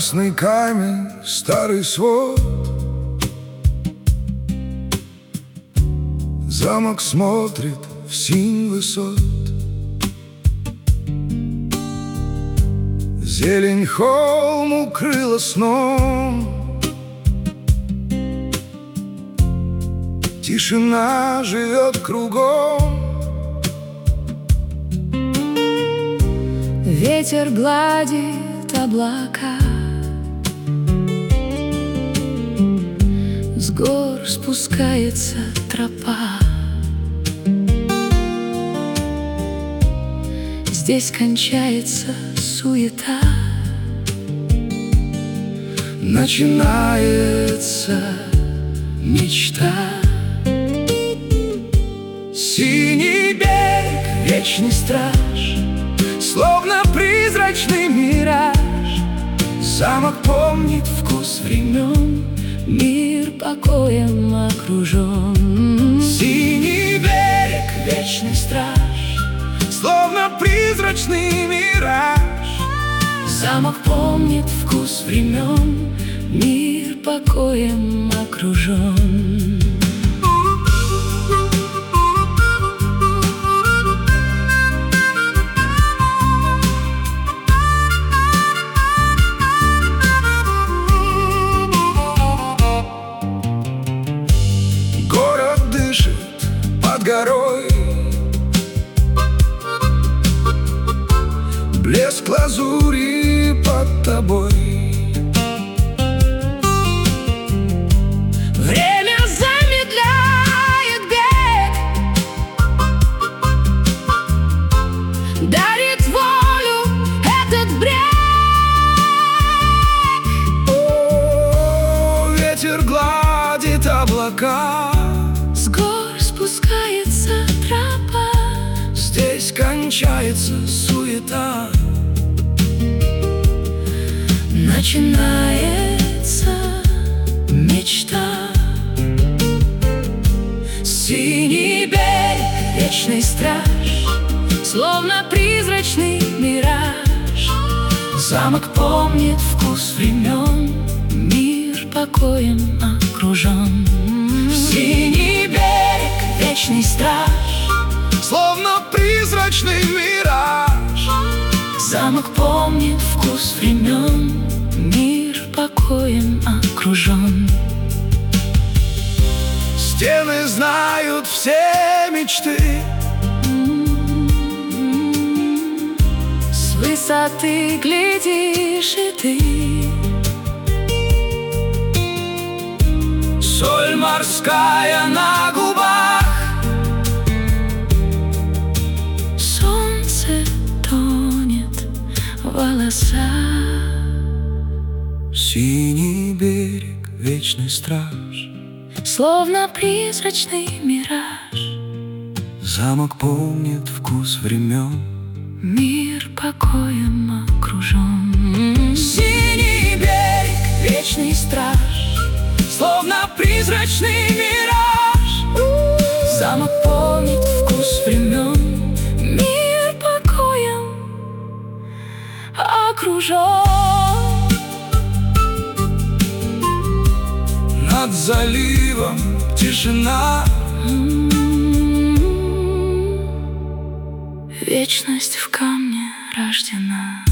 Красный камень, старый свод, замок смотрит в синь высот. Зелень холм укрыла сном, тишина живет кругом. Ветер гладит облака, с гор спускается тропа. Здесь кончается суета, начинается мечта. Синий берег, вечный страж, словно призрачный мираж. Замок помнит вкус времен, мир покоем окружен. Синий берег, вечный страж, словно призрачный мираж. Замок помнит вкус времен, мир покоем окружен. Город дышит под горой, блеск лазури под тобой. Время замедляет бег, дарит волю этот брег. О, ветер гладит облака, с гор спускается тропа. здесь кончается суета, начинается мечта. Синий берег, Вечный страж, словно призрачный мираж. замок Помнит вкус времен, мир покоем окружен. Синий берег, Вечный страж, словно призрачный мираж. замок помнит вкус времен, мир покоем окружен. Стены знают все мечты, С высоты глядишь и ты. соль морская на губах, Солнце тонет в волосах. синий берег, вечный страж, Словно призрачный мираж, замок помнит вкус времен, мир покоем окружен. синий берег, Вечный страж, словно призрачный мираж. замок помнит вкус времен, мир покоем окружен. Над заливом тишина, Вечность в камне рождена.